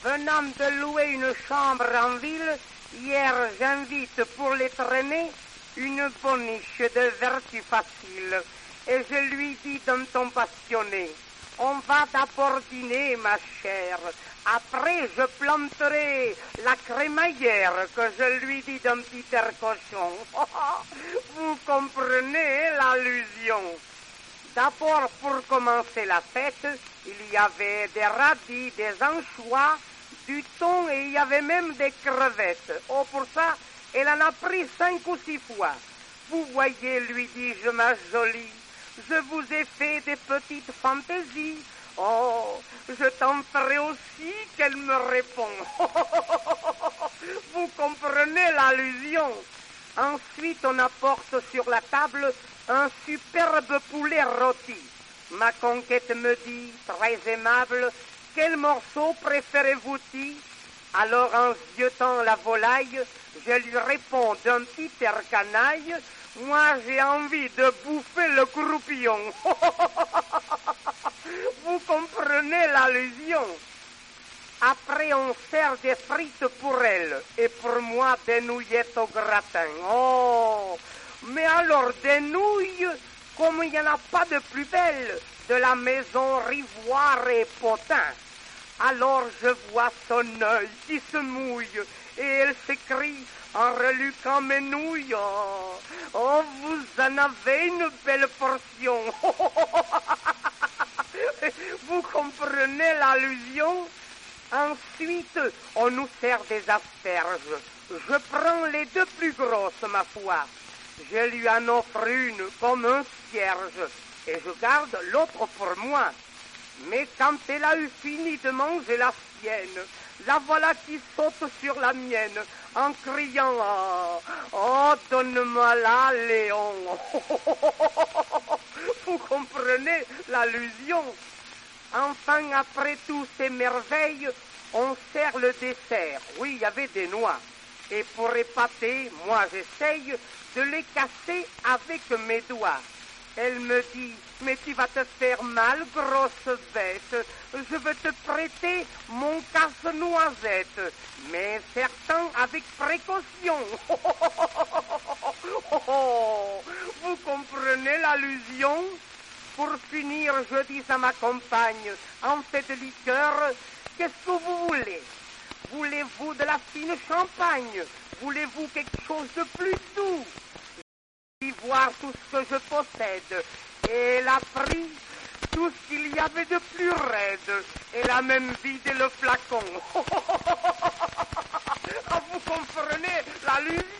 venant de louer une chambre en ville, hier j'invite pour les traîner une boniche de vertu facile. Et je lui dis d'un ton passionné, on va d'abord dîner, ma chère. Après, je planterai la crémaillère que je lui dis d'un petit air cochon. Vous comprenez l'allusion. D'abord, pour commencer la fête, il y avait des radis, des anchois, du thon et il y avait même des crevettes. Oh, pour ça, elle en a pris 5 ou 6 fois. Vous voyez, lui dis-je, ma jolie, je vous ai fait des petites fantaisies. Oh, je t'en ferai aussi, qu'elle me répond. Vous comprenez l'allusion. Ensuite, on apporte sur la table un superbe poulet rôti. Ma conquête me dit, très aimable, quel morceau préférez-vous-t-il? Alors, en ziotant la volaille, je lui réponds d'un petit air canaille, moi j'ai envie de bouffer le croupillon. Vous comprenez l'allusion. Après, on sert des frites pour elle et pour moi des nouillettes au gratin. Oh, mais alors des nouilles, comme il n'y en a pas de plus belles, de la maison Rivoire et Potin. Alors je vois son œil qui se mouille et elle s'écrie en reluquant mes nouilles. Oh, vous en avez une belle portion. Vous comprenez l'allusion? Ensuite, on nous sert des asperges. Je prends les 2 plus grosses, ma foi. Je lui en offre une comme un cierge et je garde l'autre pour moi. Mais quand elle a eu fini de manger la sienne, la voilà qui saute sur la mienne en criant « Oh, donne-moi là, Léon !» Vous comprenez l'allusion? Enfin, après toutes ces merveilles, on sert le dessert. Oui, il y avait des noix. Et pour épater, moi j'essaye de les casser avec mes doigts. Elle me dit, mais tu vas te faire mal, grosse bête. Je veux te prêter mon casse-noisette, mais certain avec précaution. Vous comprenez l'allusion? Pour finir, je dis à ma compagne, en fait de liqueur, qu'est-ce que vous voulez? Voulez-vous de la fine champagne? Voulez-vous quelque chose de plus doux? Voir tout ce que je possède. Et elle a pris tout ce qu'il y avait de plus raide. Elle a même vidé le flacon. Vous comprenez l'allusion?